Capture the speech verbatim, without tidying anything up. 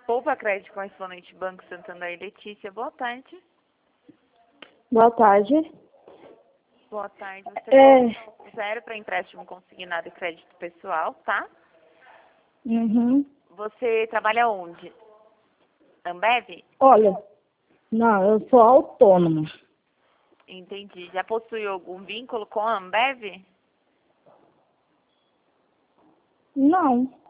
Poupa Crédito Correspondente Banco Santander, Letícia, boa tarde. Boa tarde. Boa tarde. Você É. tem zero para empréstimo consignado e crédito pessoal, tá? Uhum. Você trabalha onde? Ambev? Olha, não, eu sou autônoma. Entendi. Já possui algum vínculo com a Ambev? Não.